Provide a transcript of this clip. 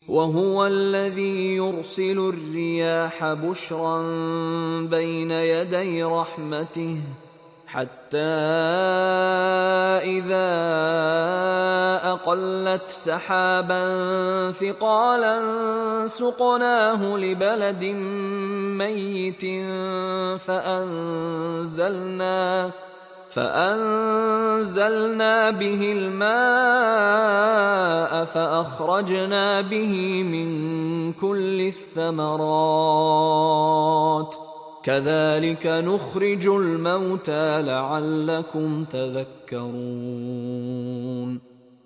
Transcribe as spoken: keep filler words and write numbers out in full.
وهو الذي يرسل الرياح بشرا بين يدي رحمته حتى إذا أقلت سحابا ثقالا سقناه لبلد ميت فأنزلنا فأنزلنا به الماء فأخرجنا به من كل الثمرات كذلك نخرج الموتى لعلكم تذكرون